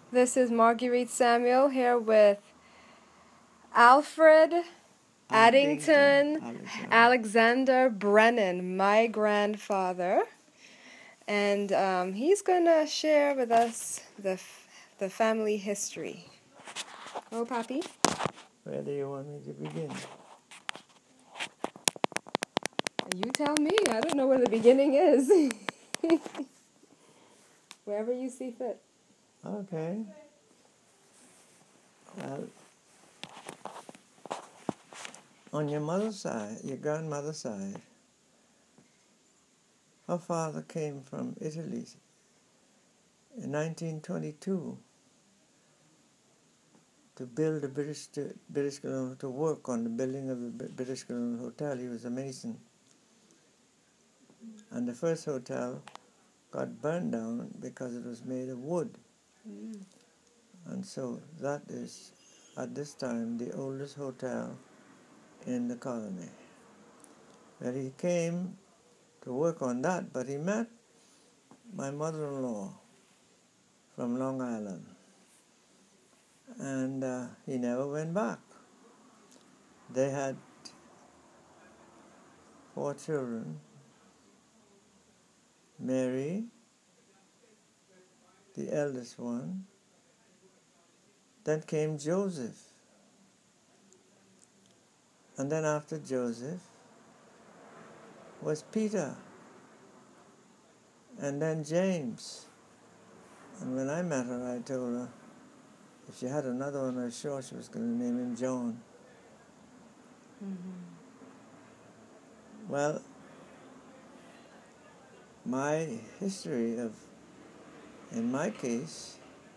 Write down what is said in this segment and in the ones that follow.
This is Marguerite Samuel here with Alfred Addington Alexander Brennan, my grandfather. And he's going to share with us the family history. Go, Papi. Where do you want me to begin? You tell me. I don't know where the beginning is. Wherever you see fit. Okay. Well, on your mother's side, your grandmother's side, her father came from Italy in 1922 to build the British Colonial, to work on the building of the British Colonial Hotel. He was a mason. And the first hotel got burned down because it was made of wood. Mm. And so that is, at this time, the oldest hotel in the colony. Well, he came to work on that, but he met my mother-in-law from Long Island, and he never went back. They had 4 children: Mary, the eldest one, then came Joseph, and then after Joseph was Peter, and then James. And when I met her, I told her if she had another one, I was sure she was going to name him John. Mm-hmm. Well, my history in my case,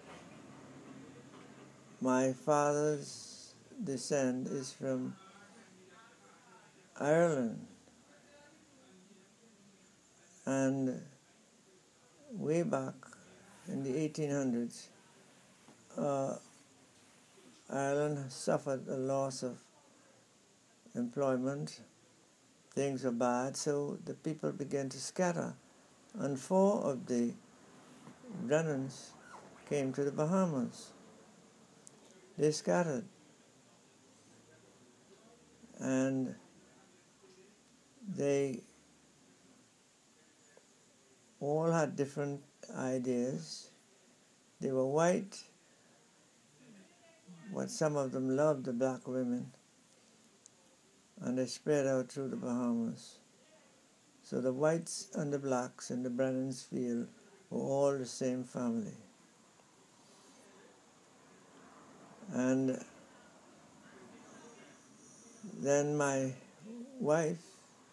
my father's descent is from Ireland, and way back in the 1800s, Ireland suffered a loss of employment. Things were bad, so the people began to scatter, and 4 of the Brennans came to the Bahamas. They scattered, and they all had different ideas. They were white, but some of them loved the black women, and they spread out through the Bahamas. So the whites and the blacks in the Brennan's field were all the same family. And then my wife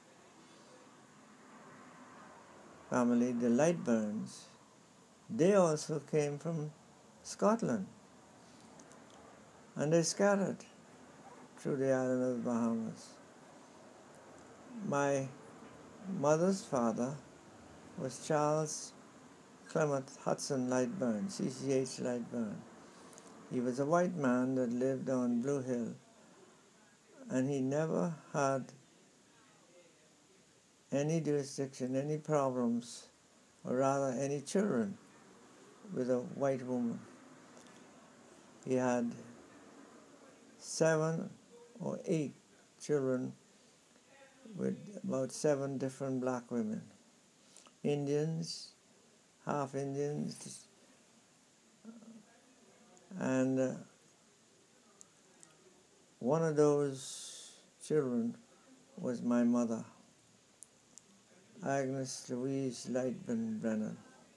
family, the Lightburns, they also came from Scotland, and they scattered through the island of the Bahamas. My mother's father was Charles Clement Hudson Lightburn, CCH Lightburn. He was a white man that lived on Blue Hill, and he never had any jurisdiction, any problems, or rather any children with a white woman. He had 7 or 8 children with about 7 different black women. Indians, half Indians, and one of those children was my mother, Agnes Louise Lightburn Brennan.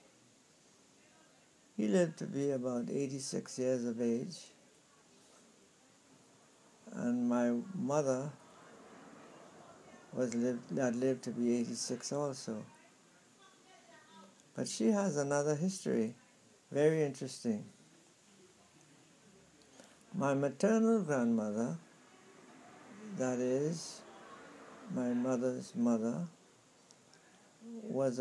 He lived to be about 86 years of age, and my mother lived to be 86 also. But she has another history, very interesting. My maternal grandmother, that is, my mother's mother, was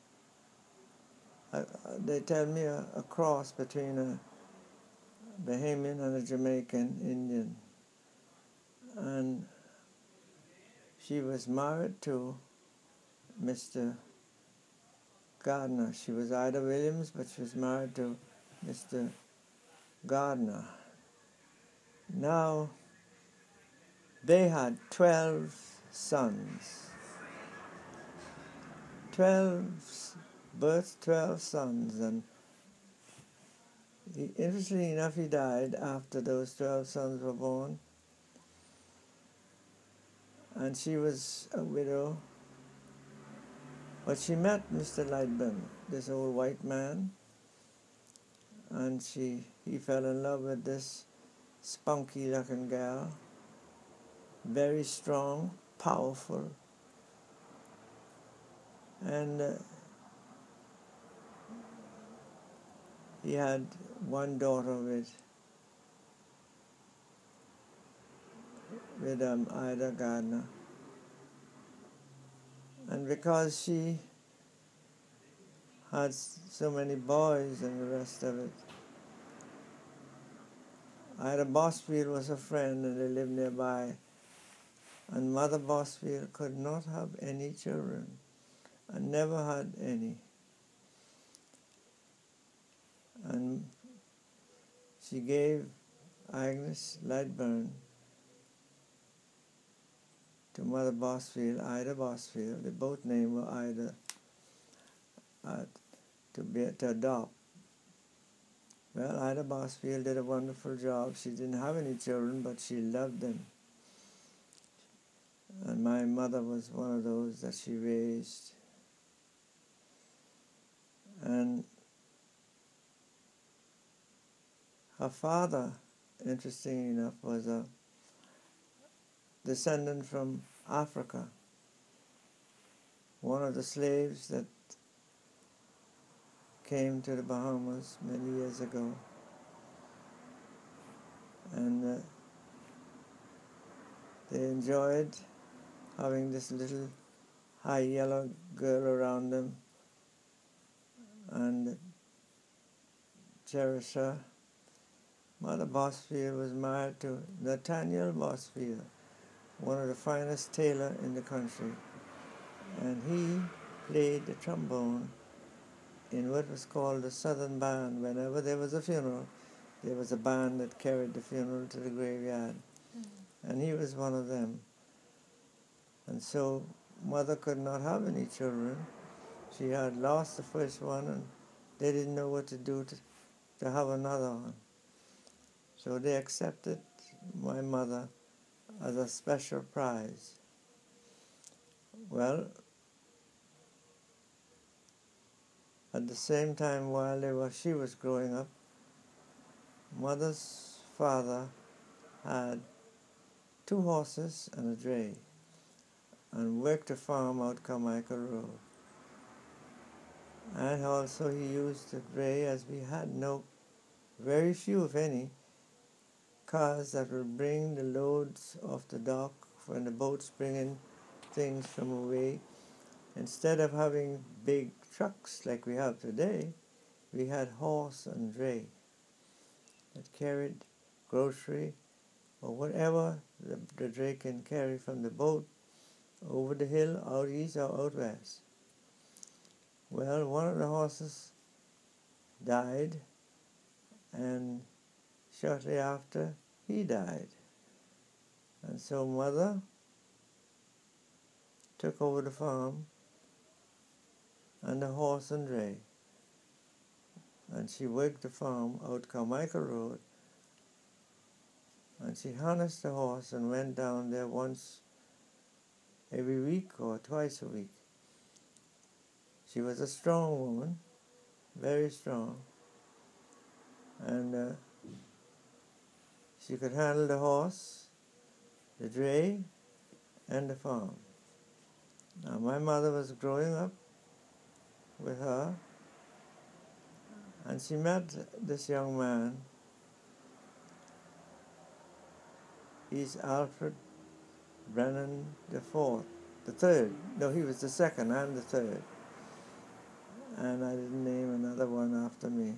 they tell me, a cross between a Bahamian and a Jamaican Indian. And she was married to Mr. Gardner. She was Ida Williams, but she was married to Mr. gardener. Now, they had 12 sons. 12 birthed 12 sons, and interestingly enough, he died after those 12 sons were born, and she was a widow. But she met Mr. Lightburn, this old white man, and he fell in love with this spunky-looking gal, very strong, powerful, and he had one daughter with Ida Gardner. And because she had so many boys and the rest of it, Ida Bosfield was a friend, and they lived nearby. And Mother Bosfield could not have any children, and never had any. And she gave Agnes Lightburn to Mother Bosfield, Ida Bosfield. They both named were Ida, to adopt. Well, Ida Bosfield did a wonderful job. She didn't have any children, but she loved them. And my mother was one of those that she raised. And her father, interestingly enough, was a descendant from Africa, one of the slaves that came to the Bahamas many years ago. And they enjoyed having this little high yellow girl around them and cherished her. Mother Bosfield was married to Nathaniel Bosfield, one of the finest tailor in the country, and he played the trombone in what was called the Southern Band. Whenever there was a funeral, there was a band that carried the funeral to the graveyard, and he was one of them. And so Mother could not have any children. She had lost the first one, and they didn't know what to do to have another one. So they accepted my mother as a special prize. Well, at the same time, while she was growing up, Mother's father had 2 horses and a dray, and worked a farm out Carmichael Road. And also he used the dray, as we had very few, if any, cars that would bring the loads off the dock when the boats bring in things from away. Instead of having big trucks like we have today, we had horse and dray that carried grocery or whatever the dray can carry from the boat over the hill, out east or out west. Well, one of the horses died, and shortly after he died. And so Mother took over the farm and the horse and dray, and she worked the farm out Carmichael Road, and she harnessed the horse and went down there once every week or twice a week. She was a strong woman, very strong, and she could handle the horse, the dray, and the farm. Now, my mother was growing up with her, and she met this young man. He's Alfred Brennan the third. No, he was the second, I'm the third. And I didn't name another one after me.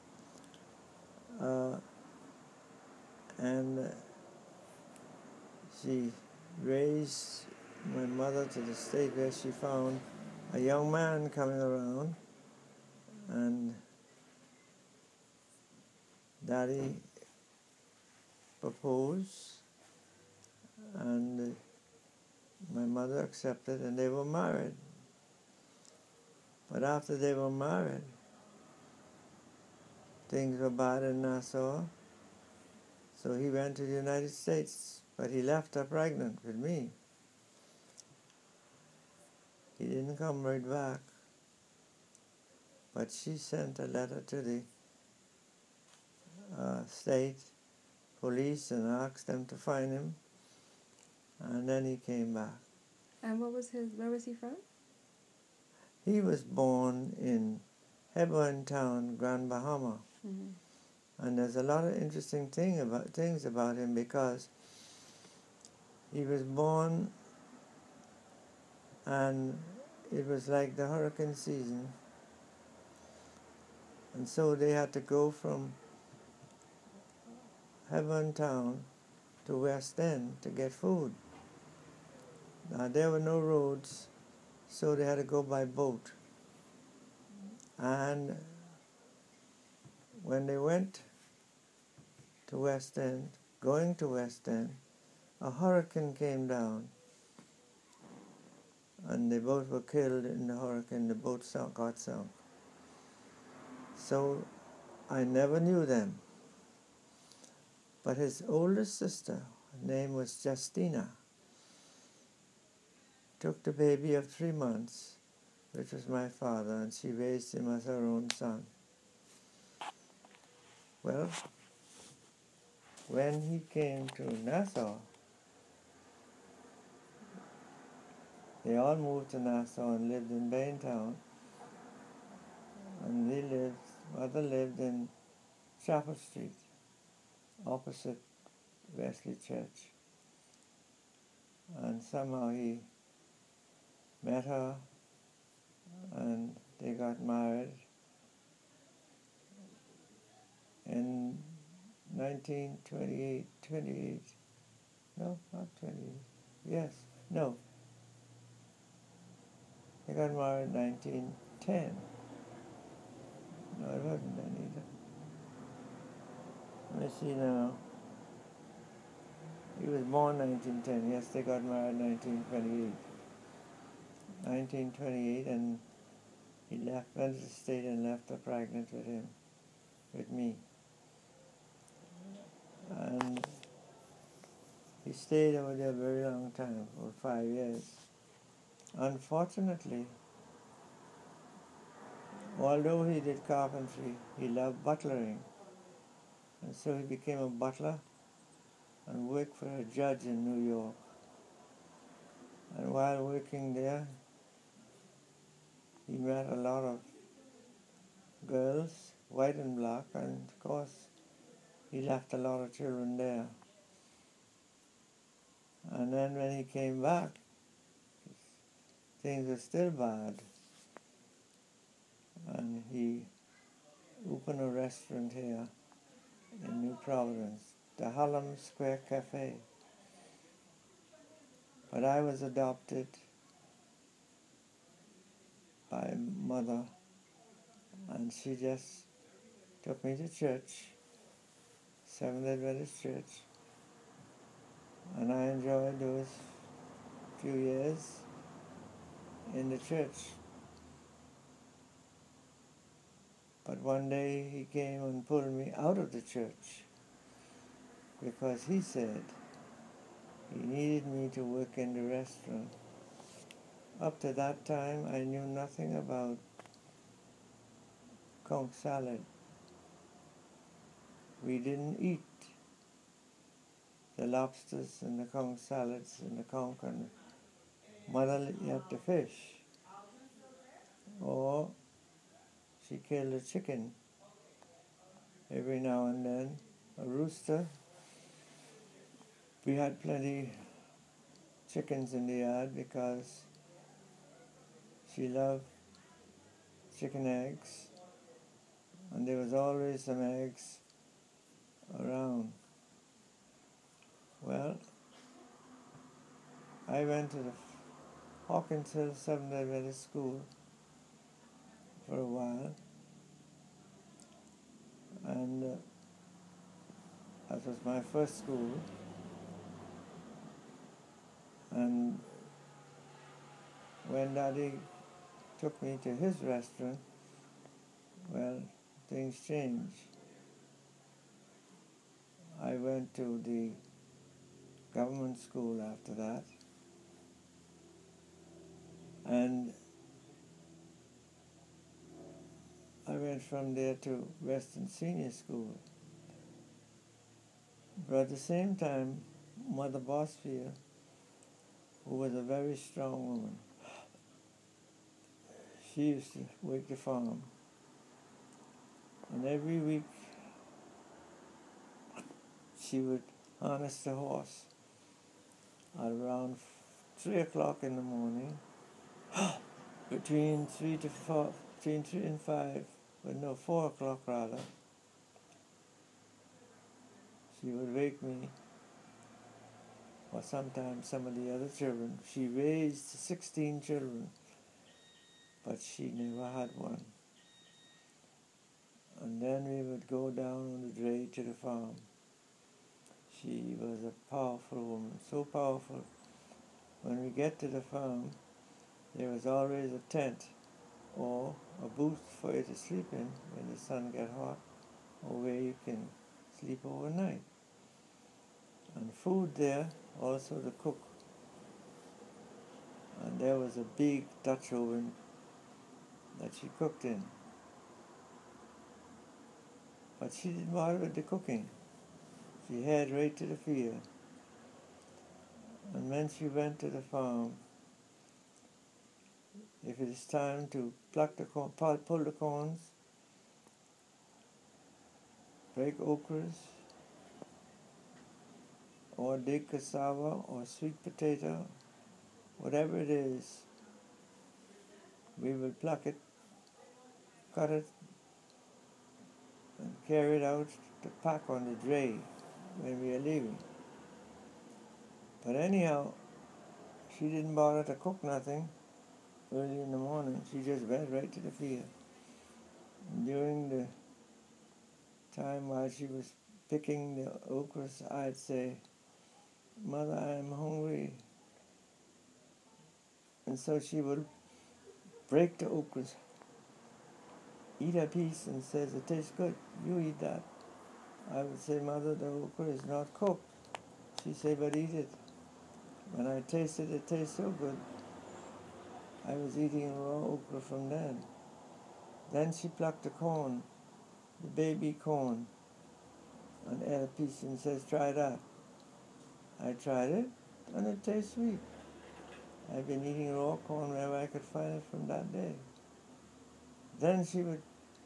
And she raised my mother to the state where she found a young man coming around, and Daddy proposed, and my mother accepted, and they were married. But after they were married, things were bad in Nassau, so he went to the United States, but he left her pregnant with me. He didn't come right back, but she sent a letter to the state police and asked them to find him, and then he came back. And where was he from? He was born in Hebron Town, Grand Bahama. Mm-hmm. And there's a lot of interesting things about him, because he was born and it was like the hurricane season, and so they had to go from Hebron Town to West End to get food. Now there were no roads, so they had to go by boat. And when they went to West End, going to West End, a hurricane came down, and they both were killed in the hurricane. The boat got sunk. So I never knew them. But his oldest sister, her name was Justina, took the baby of 3 months, which was my father, and she raised him as her own son. Well, when he came to Nassau, they all moved to Nassau and lived in Baintown, and mother lived in Chapel Street, opposite Wesley Church. And somehow he met her, and they got married in 1928, no, not 28, yes, no, they got married in 1910. No, it wasn't then either. Let me see now. He was born 1910, yes, they got married 1928. 1928, and he went to the state and left her pregnant with me. And he stayed over there a very long time, for 5 years. Unfortunately, although he did carpentry, he loved butlering. And so he became a butler and worked for a judge in New York. And while working there, he met a lot of girls, white and black, and of course, he left a lot of children there. And then when he came back, things were still bad. And he opened a restaurant here in New Providence, the Harlem Square Cafe. But I was adopted by mother, and she just took me to church, Seventh Adventist Church, and I enjoyed those few years in the church. But one day he came and pulled me out of the church because he said he needed me to work in the restaurant. Up to that time, I knew nothing about conch salad. We didn't eat the lobsters and the conch salads and the conch, and mother ate the fish. Or she killed a chicken every now and then, a rooster. We had plenty chickens in the yard because she loved chicken eggs, and there was always some eggs around. Well, I went to the Hawkins Hill Seventh Adventist School for a while, and That was my first school. And when Daddy took me to his restaurant, well, things changed. I went to the government school after that, and I went from there to Western Senior School. But at the same time, Mother Bosfield, who was a very strong woman, she used to work the farm. And every week she would harness the horse at around 3 o'clock in the morning, between 3 to 4, between 3 and 5, but no, 4 o'clock rather. She would wake me, or sometimes some of the other children. She raised 16 children, but she never had one. And then we would go down on the dray to the farm. She was a powerful woman, so powerful. When we get to the farm, there was always a tent or a booth for you to sleep in when the sun get hot, or where you can sleep overnight. And food there, also to cook. And there was a big Dutch oven that she cooked in. But she didn't bother with the cooking. She headed right to the field. And when she went to the farm, if it is time to pluck the corn, pull the corns, break okras, or dig cassava, or sweet potato, whatever it is, we will pluck it, cut it, and carry it out to pack on the dray when we are leaving. But anyhow, she didn't bother to cook nothing early in the morning. She just went right to the field. And during the time while she was picking the okras, I'd say, "Mother, I'm hungry." And so she would break the okras, eat a piece, and says, "It tastes good, you eat that." I would say, "Mother, the okra is not cooked." She said, "But eat it." When I tasted it, tastes so good. I was eating raw okra from then. Then she plucked the corn, the baby corn, and ate a piece and says, "Try that." I tried it, and it tastes sweet. I've been eating raw corn wherever I could find it from that day. Then she would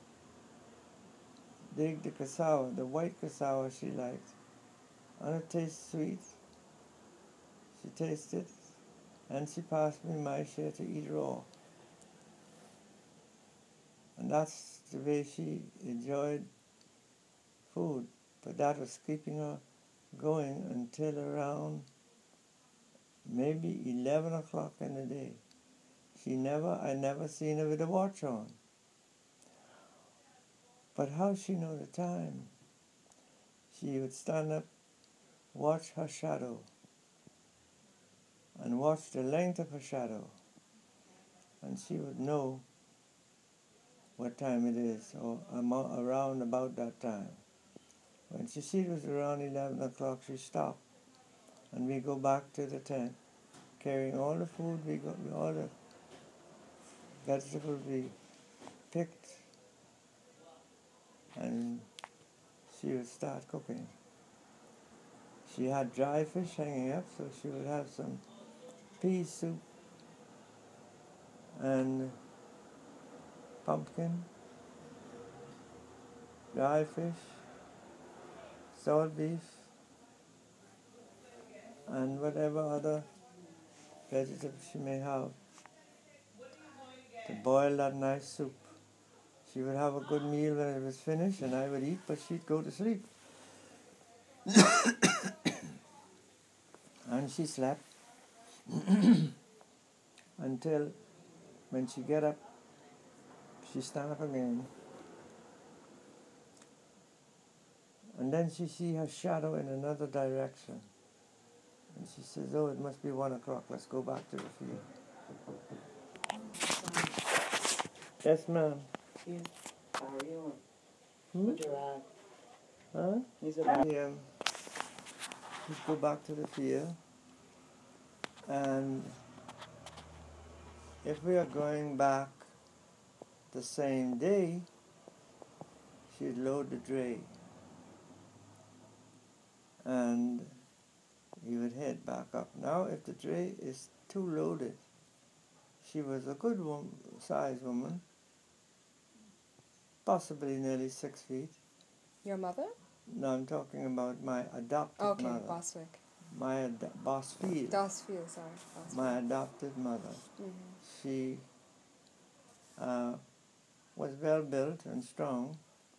dig the cassava, the white cassava she liked, and it tastes sweet. She tasted, and she passed me my share to eat raw. And that's the way she enjoyed food. But that was keeping her going until around maybe 11 o'clock in the day. I never seen her with a watch on. But how she know the time? She would stand up, watch her shadow, and watch the length of her shadow, and she would know what time it is, or around about that time. When she see it was around 11 o'clock, she stopped, and we go back to the tent, carrying all the food all the vegetables we picked, and she would start cooking. She had dry fish hanging up, so she would have some pea soup and pumpkin, dry fish, salt beef, and whatever other vegetables she may have to boil that nice soup. She would have a good meal when it was finished, and I would eat, but she'd go to sleep. And she slept until when she get up, she stand up again, And then she see her shadow in another direction. And she says, oh, it must be 1 o'clock. Let's go back to the field. Yes, ma'am. Yes. How are you? Hmm? Gerard. Huh? He's about. Let's go back to the field. And if we are going back the same day, she'd load the dray. And he would head back up. Now, if the dray is too loaded, she was a good size woman, possibly nearly 6 feet. Your mother? No, I'm talking about my adopted Okay, mother. Boswick. My Bosfield. Dosfield, sorry. Boswick. My adopted mother. She was well built and strong.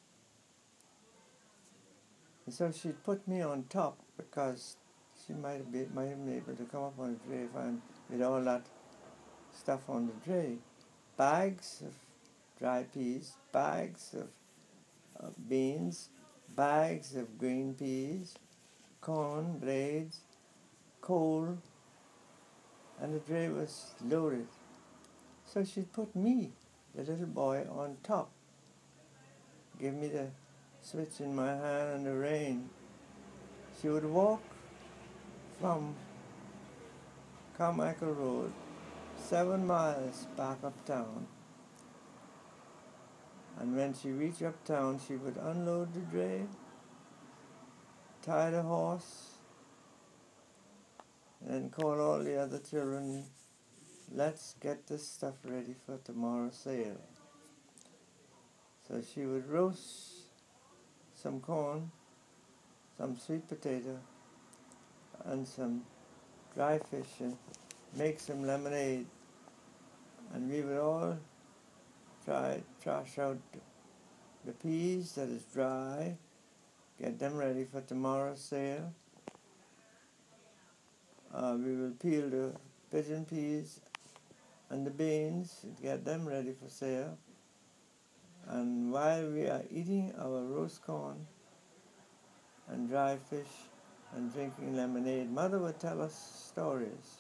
And so she put me on top because she might have been able to come up on the dray with all that stuff on the dray. Bags of dry peas, bags of beans, bags of green peas, corn, blades, coal, and the dray was loaded. So she put me, the little boy, on top, give me the switch in my hand and the rein. She would walk from Carmichael Road 7 miles back uptown. And when she reached uptown, she would unload the dray, tie the horse, and then call all the other children, let's get this stuff ready for tomorrow's sale. So she would roast some corn, some sweet potato, and some dry fish, and make some lemonade. And we would all trash out the peas that is dry, get them ready for tomorrow's sale. We will peel the pigeon peas and the beans, get them ready for sale. And while we are eating our roast corn and dry fish and drinking lemonade, Mother would tell us stories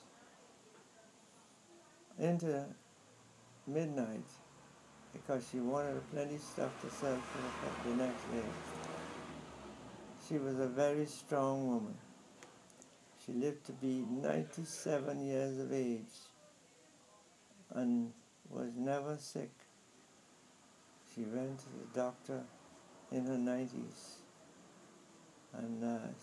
into midnight because she wanted plenty stuff to sell for the next day. She was a very strong woman. She lived to be 97 years of age and was never sick. She went to the doctor in her 90s, and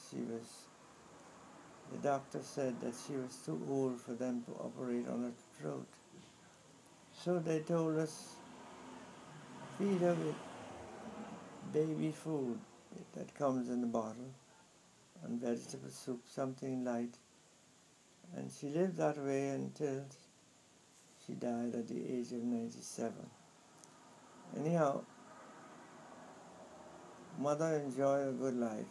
the doctor said that she was too old for them to operate on her throat. So they told us, feed her with baby food that comes in a bottle and vegetable soup, something light. And she lived that way until she died at the age of 97. Anyhow, Mother enjoyed a good life.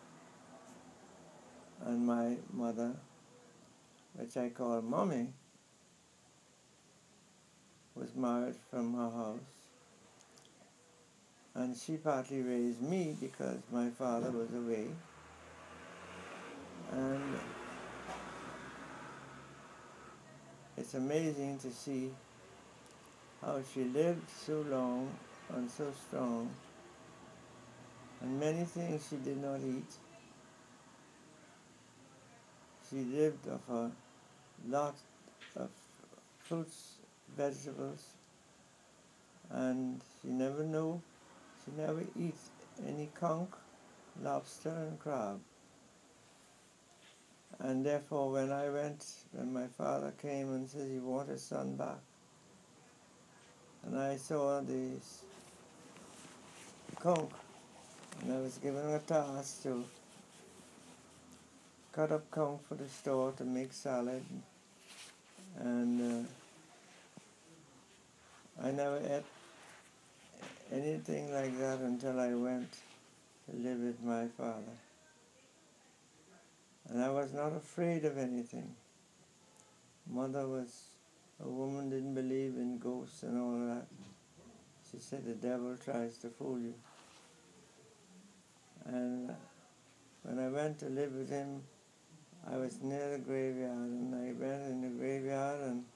And my mother, which I call Mommy, was married from her house. And she partly raised me because my father was away. And it's amazing to see how she lived so long and so strong, and many things she did not eat. She lived off a lot of fruits, vegetables, and she never eat any conch, lobster and crab. And therefore when my father came and said he wanted his son back, and I saw these conch, and I was given a task to cut up conch for the store to make salad, and I never ate anything like that until I went to live with my father. And I was not afraid of anything. Mother was a woman, didn't believe in ghosts and all that. She said the devil tries to fool you. And went to live with him, I was near the graveyard, and I went in the graveyard and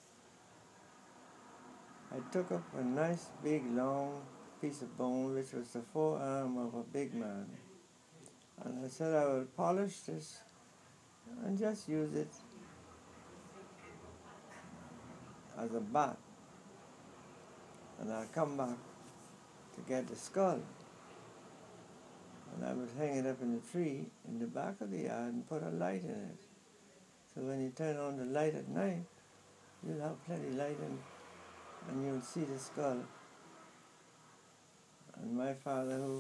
I took up a nice big long piece of bone which was the forearm of a big man. And I said I will polish this and just use it as a bat. And I'll come back to get the skull. And I would hang it up in the tree in the back of the yard and put a light in it. So when you turn on the light at night, you'll have plenty light and you'll see the skull. And my father, who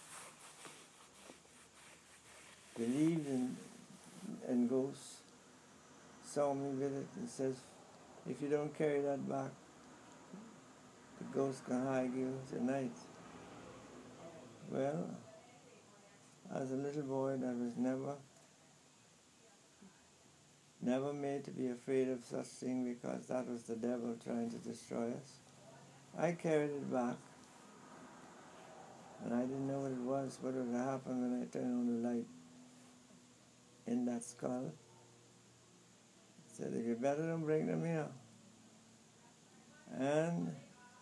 believed in ghosts, saw me with it and says, if you don't carry that back, the ghost can hide you tonight. Well, as a little boy, that was never made to be afraid of such thing, because that was the devil trying to destroy us. I carried it back, and I didn't know what it was, what would happen when I turned on the light in that skull. I said, if you better don't bring them here. And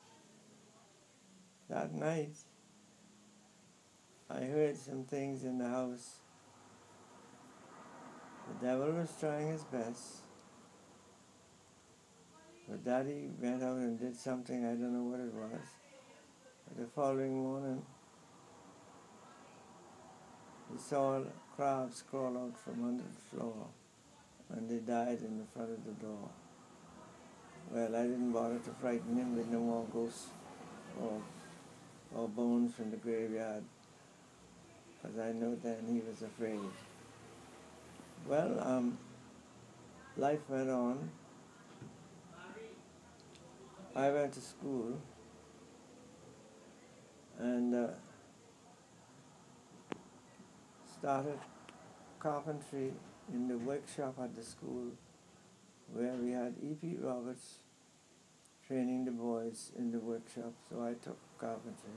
that night, I heard some things in the house. The devil was trying his best. But Daddy went out and did something, I don't know what it was. But the following morning, we saw crabs crawl out from under the floor, and they died in the front of the door. Well, I didn't bother to frighten him with no more ghosts or bones from the graveyard, because I know then he was afraid. Well, life went on. I went to school, and started carpentry in the workshop at the school, where we had E.P. Roberts training the boys in the workshop, so I took carpentry.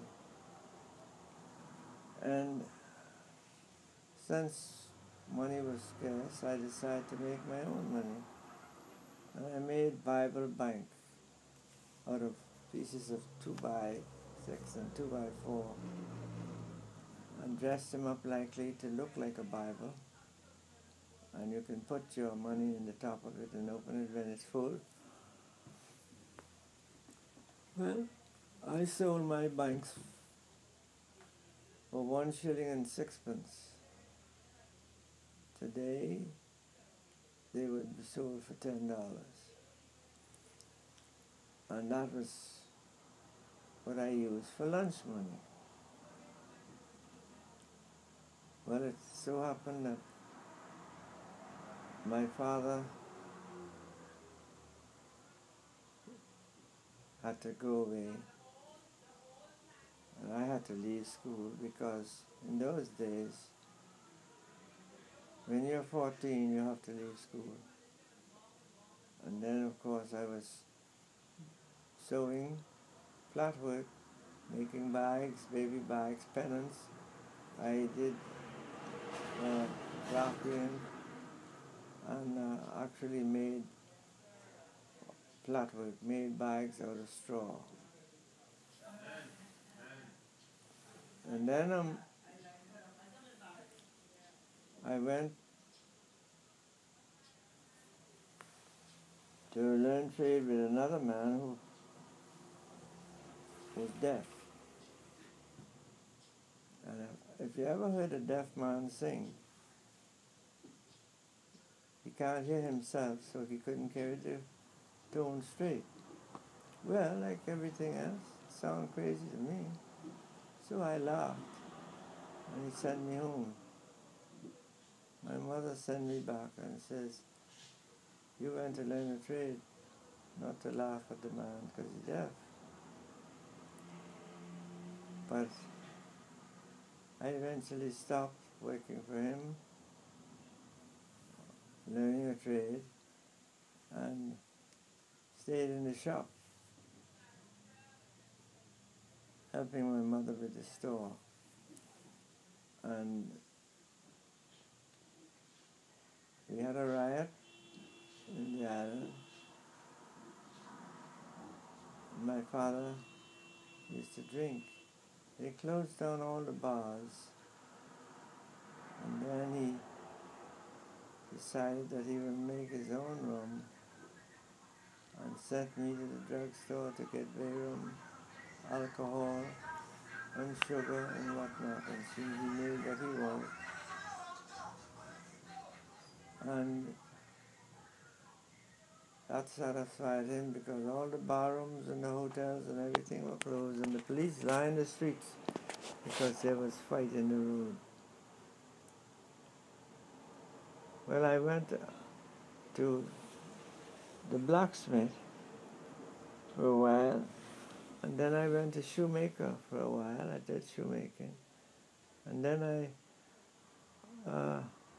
And since money was scarce, I decided to make my own money. And I made Bible Bank out of pieces of 2x6 and 2x4, and dressed them up likely to look like a Bible. And you can put your money in the top of it and open it when it's full. Well, I sold my banks for 1 shilling and 6pence. Today, they would be sold for $10. And that was what I used for lunch money. Well, it so happened that my father had to go away, and I had to leave school, because in those days, when you're 14, you have to leave school. And then, of course, I was sewing, flat work, making bags, baby bags, pennants. I did grafting, and actually made flat work, made bags out of straw. And then I went to learn trade with another man who was deaf. And if you ever heard a deaf man sing, he can't hear himself, so he couldn't carry the tone straight. Well, like everything else, it sounded crazy to me. So I laughed, and he sent me home. My mother sent me back and says, you went to learn a trade, not to laugh at the man because he's deaf. But I eventually stopped working for him, learning a trade, and stayed in the shop, helping my mother with the store. And my father used to drink. They closed down all the bars, and then he decided that he would make his own rum and sent me to the drugstore to get rum, alcohol, and sugar and whatnot, and see he made what he wanted. And that satisfied him because all the barrooms and the hotels and everything were closed, and the police lined the streets because there was fight in the road. Well, I went to the blacksmith for a while, and then I went to shoemaker for a while. I did shoemaking, and then I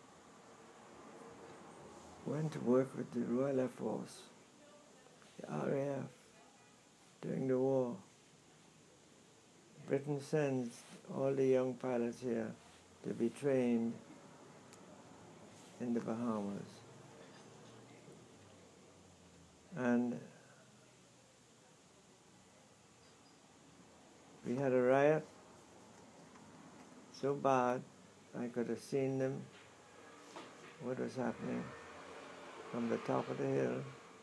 went to work with the Royal Air Force, the RAF, during the war. Britain sends all the young pilots here to be trained in the Bahamas. And we had a riot so bad I could have seen them, what was happening from the top of the hill.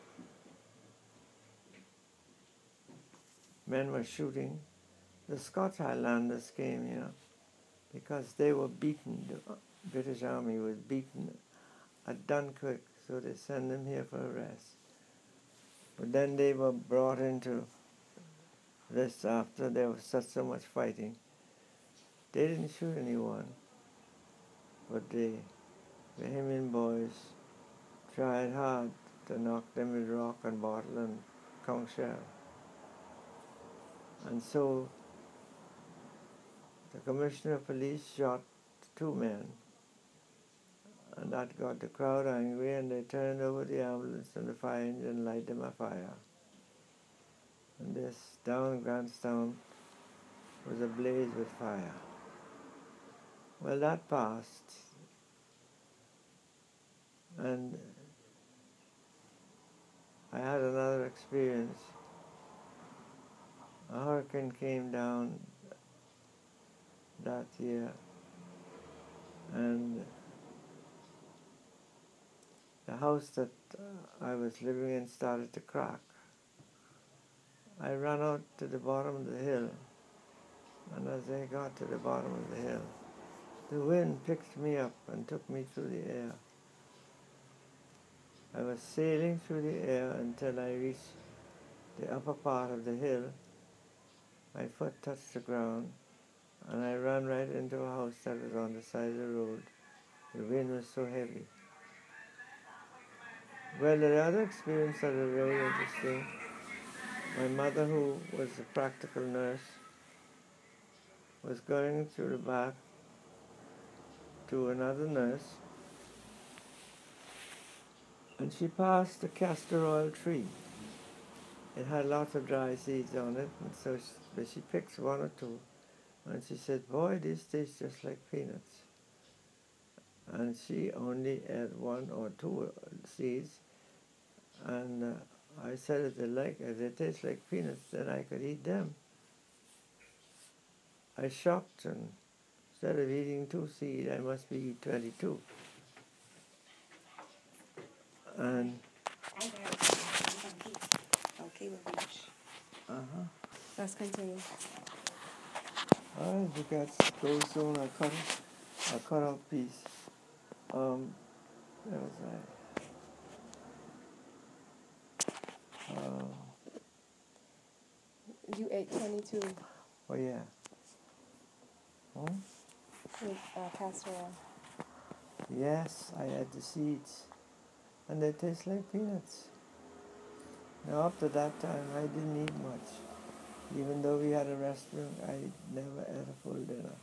Men were shooting. The Scots Highlanders came, because they were beaten. The British Army was beaten at Dunkirk, so they sent them here for arrest. But then they were brought into this after there was so much fighting. They didn't shoot anyone, but the Bahamian boys tried hard to knock them with rock and bottle and conch shell. And so the commissioner of police shot 2 men, and that got the crowd angry, and they turned over the ambulance and the fire engine and lighted them afire. And this down Grantstown was ablaze with fire. Well, that passed, and I had another experience. A hurricane came down that year, and the house that I was living in started to crack. I ran out to the bottom of the hill, and as I got to the bottom of the hill, the wind picked me up and took me through the air. I was sailing through the air until I reached the upper part of the hill. My foot touched the ground, and I ran right into a house that was on the side of the road. The wind was so heavy. Well, the other experience that was very interesting, my mother, who was a practical nurse, was going through the back to another nurse, and she passed a castor oil tree. It had lots of dry seeds on it, and so she picked 1 or 2, and she said, "Boy, this tastes just like peanuts." And she only had 1 or 2 seeds, and I said, if they taste like peanuts, then I could eat them. I shocked, and instead of eating 2 seeds, I must be eating 22. And Okay, we'll reach. Let's continue. all right, we got to go soon. I cut off piece. Where was I? You ate 22 Oh yeah. with castor oil. Yes, I had the seeds, and they taste like peanuts. Now, up to that time, I didn't eat much. Even though we had a restaurant, I never ate a full dinner.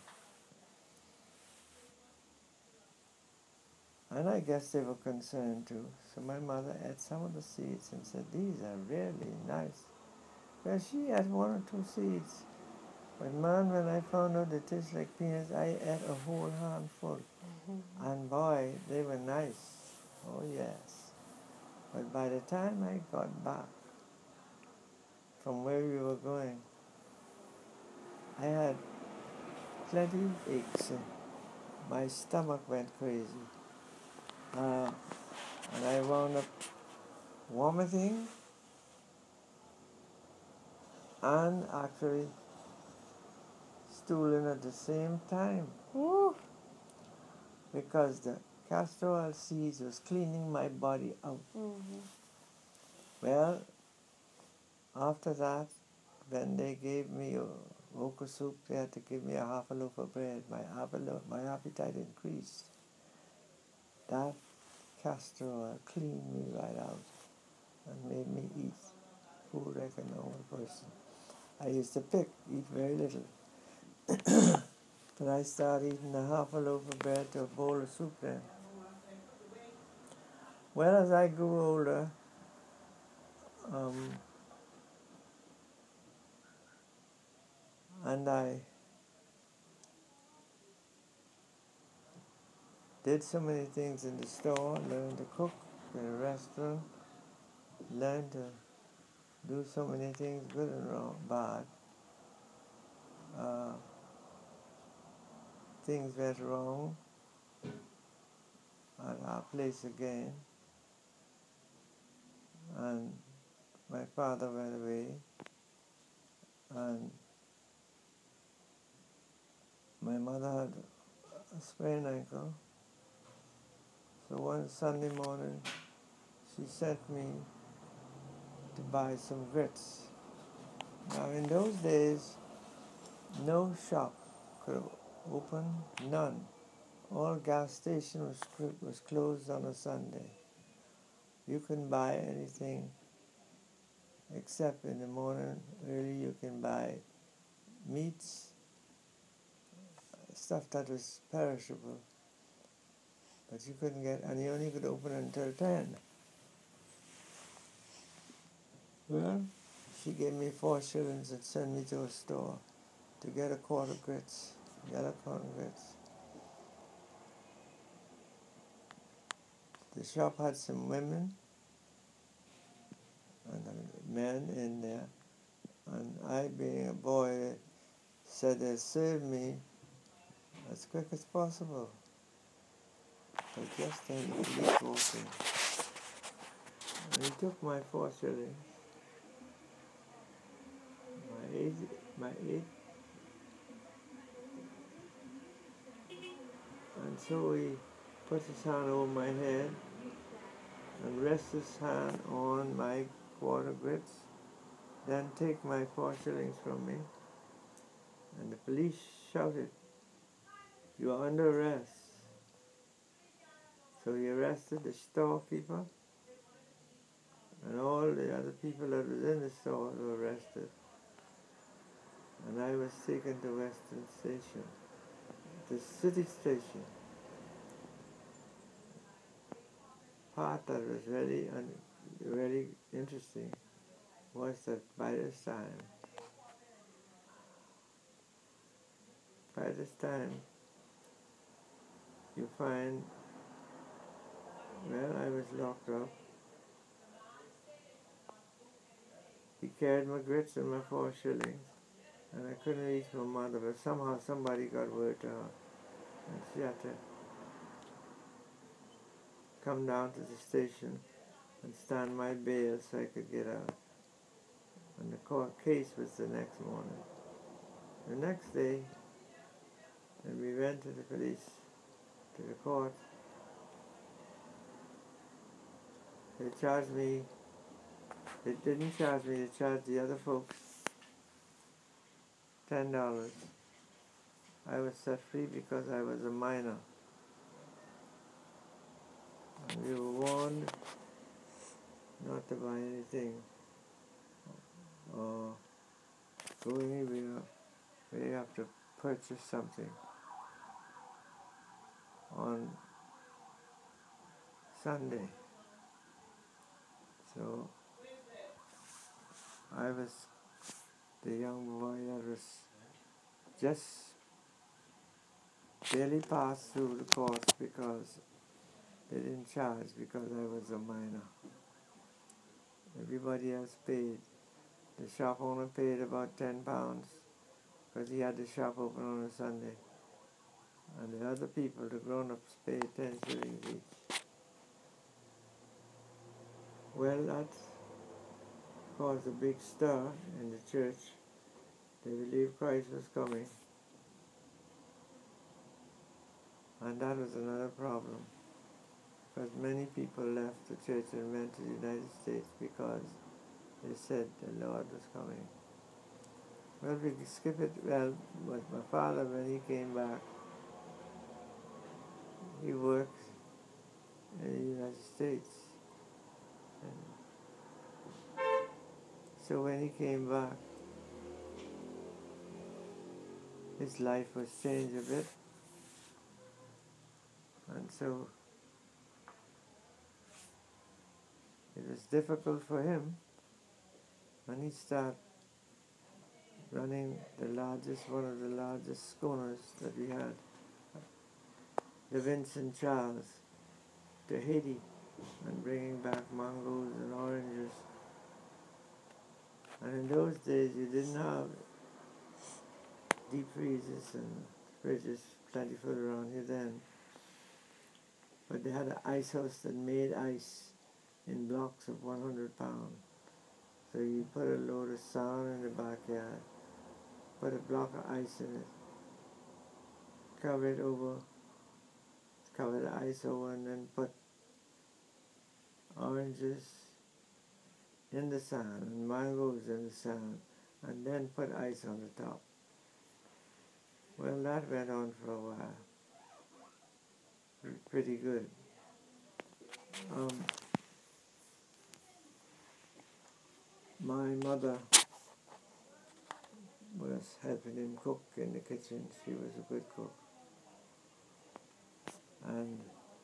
And I guess they were concerned too. So my mother ate some of the seeds and said, "These are really nice." Well, she had 1 or 2 seeds. But man, when I found out they taste like peanuts, I ate a whole handful. And boy, they were nice. Oh yes. But by the time I got back from where we were going, I had plenty of aches. My stomach went crazy. And I wound up vomiting and actually stooling at the same time. Woo. Because the castor oil seeds was cleaning my body out. Mm-hmm. Well, after that, when they gave me okra soup, they had to give me a half a loaf of bread. My appetite increased. That castor oil cleaned me right out and made me eat food like a normal person. I used to eat very little. But I started eating a half a loaf of bread to a bowl of soup then. Well, as I grew older, and I did so many things in the store, learned to cook in a restaurant, learned to do so many things, good and wrong, bad. Things went wrong at our place again, and my father went away, and my mother had a sprained ankle. So one Sunday morning, she sent me to buy some grits. Now in those days, no shop could open, none. All gas station was closed on a Sunday. You couldn't buy anything except in the morning early you can buy meats, stuff that was perishable. But you couldn't get, and you only could open until 10. Well, she gave me 4 shillings and sent me to a store to get a quart of grits, yellow corn grits. The shop had some women and men in there, and I, being a boy, said they'd serve me as quick as possible. But just then the police walked in, and he took my 4 shillings, my eight, and so he put his hand over my head and rest his hand on my quart of grits, then take my 4 shillings from me, and the police shouted, "You are under arrest." So he arrested the storekeeper, and all the other people that was in the store were arrested. And I was taken to Western Station, the city station. Part that was really interesting was that by this time, you find, well, I was locked up. He carried my grits and my 4 shillings, and I couldn't reach my mother, but somehow somebody got word to her, and she had to come down to the station and stand my bail so I could get out. And the court case was the next morning. The next day, when we went to the police, to the court, they charged me. They didn't charge me, they charged the other folks $10. I was set free because I was a minor. And we were warned not to buy anything or go anywhere where you have to purchase something on Sunday. So I was the young boy that was just barely passed through the courts because they didn't charge because I was a minor. Everybody else paid. The shop owner paid about £10 because he had the shop open on a Sunday. And the other people, the grown-ups, paid 10 shillings each. Well, that caused a big stir in the church. They believed Christ was coming. And that was another problem, because many people left the church and went to the United States because they said the Lord was coming. Well, we can skip it. Well, but my father, when he came back, he worked in the United States. And so when he came back, his life was changed a bit. And so it was difficult for him when he started running one of the largest schooners that we had, the Vincent Charles, to Haiti, and bringing back mangoes and oranges. And in those days you didn't have deep freezers and fridges plentiful around here then. But they had an ice house that made ice in blocks of 100 pounds. So you put a load of sand in the backyard, put a block of ice in it, cover the ice over, and then put oranges in the sand and mangoes in the sand, and then put ice on the top. Well, that went on for a while. Pretty good. My mother was helping him cook in the kitchen. She was a good cook. And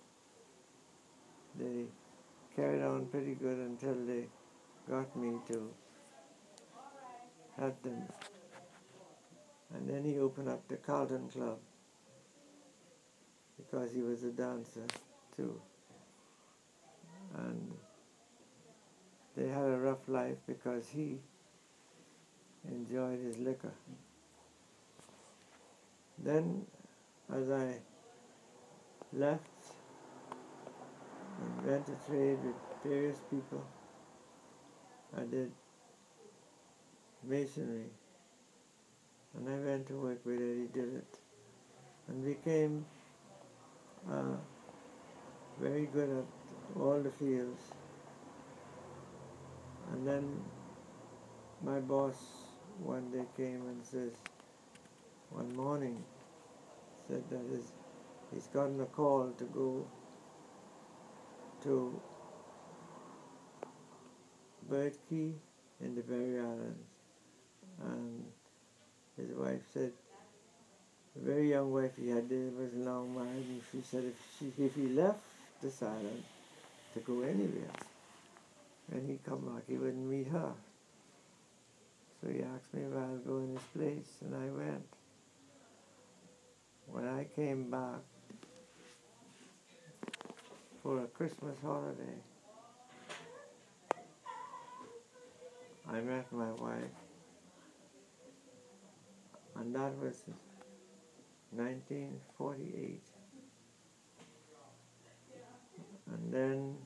they carried on pretty good until they got me to help them. And then he opened up the Carlton Club because he was a dancer too. And they had a rough life because he enjoyed his liquor. Then, as I left and went to trade with various people, I did masonry, and I went to work with Eddie Dillett and became very good at all the fields. And then my boss one day came and says, one morning, said that he's gotten a call to go to Bird Key in the Berry Islands. And his wife said, a very young wife he had there was long married, and she said if he left this island to go anywhere, when he come back he wouldn't meet her. So he asked me if I'd go in his place, and I went. When I came back for a Christmas holiday, I met my wife, and that was 1948. And then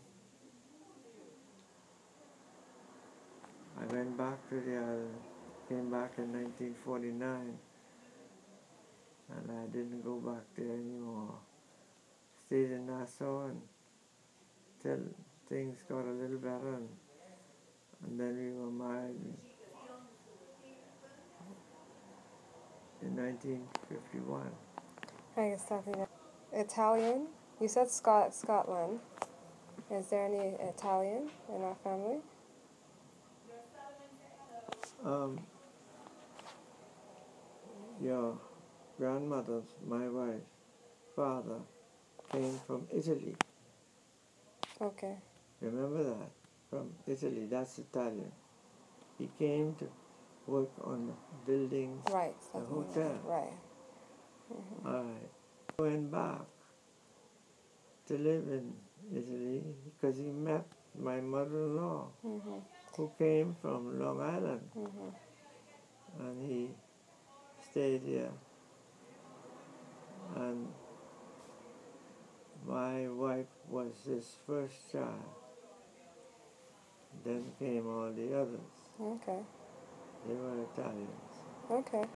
I went back to the island, came back in 1949, and I didn't go back there anymore. Stayed in Nassau until things got a little better, and then we were married in 1951. I guess something Italian. You said Scotland. Is there any Italian in our family? Your grandmother's, my wife's father, came from Italy. Okay. Remember that? From Italy, that's Italian. He came to work on building Right. the hotel. Right. Mm-hmm. Alright. Went back to live in Italy because he met my mother-in-law, Mhm. who came from Long Island, Mhm. and he stayed here. And my wife was his first child. Then came all the others. Okay. They were Italians. Okay.